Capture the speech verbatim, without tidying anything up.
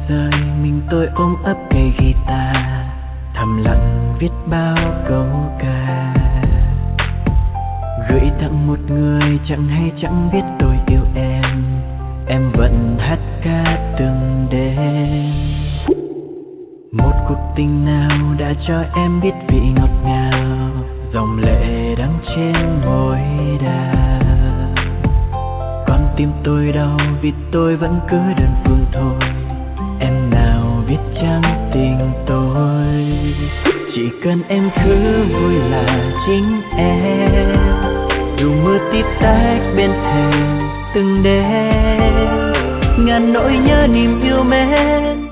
rơi mình tôi ôm ấp cây guitar, thầm lặng viết bao câu ca, gửi tặng một người chẳng hay chẳng biết tôi yêu em. Em vẫn hát ca từng đêm. Một cuộc tình nào đã cho em biết vị ngọt ngào, dòng lệ đắng trên môi đào. Con tim tôi đau vì tôi vẫn cứ đơn phương thôi. Em nào biết chăng tình tôi, chỉ cần em cứ vui là chính em. Dù mưa tít tách bên thềm từng đêm, ngàn nỗi nhớ niềm yêu mến